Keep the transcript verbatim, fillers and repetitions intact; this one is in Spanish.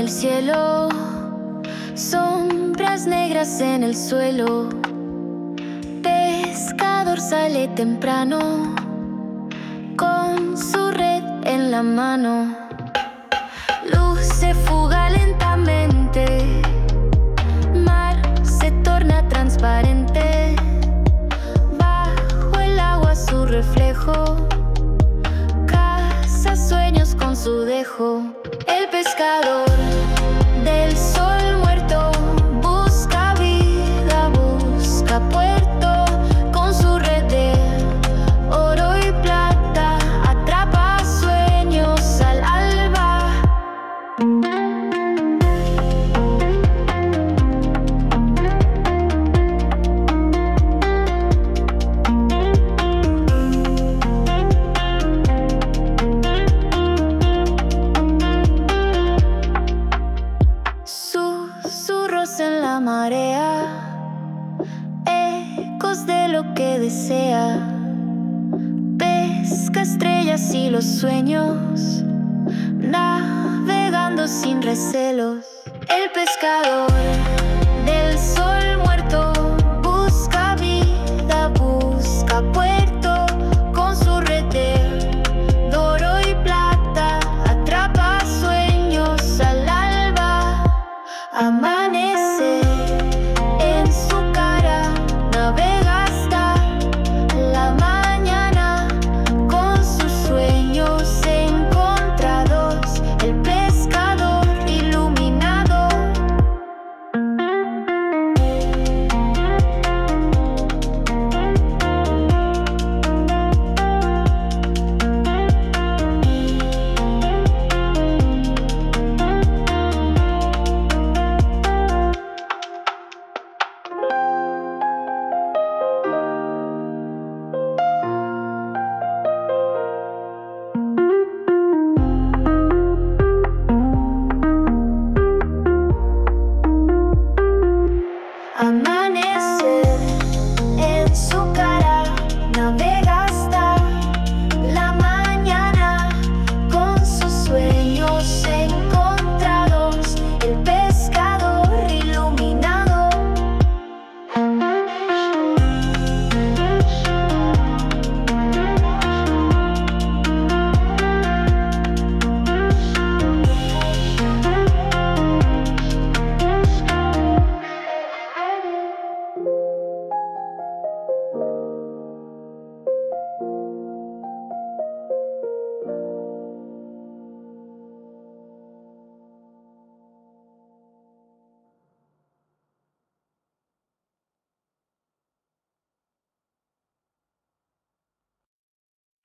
el cielo, sombras negras en el suelo. Pescador sale temprano, con su red en la mano. Luz se fuga lentamente, mar se torna transparente. Bajo el agua su reflejo, caza sueños con su dejo. El pescador del sol muerto busca vida, busca puerto. Con su red de oro y plata atrapa sueños al alba. Susurros en la marea, ecos de lo que desea. Pesca estrellas y los sueños, navegando sin recelos. El pescador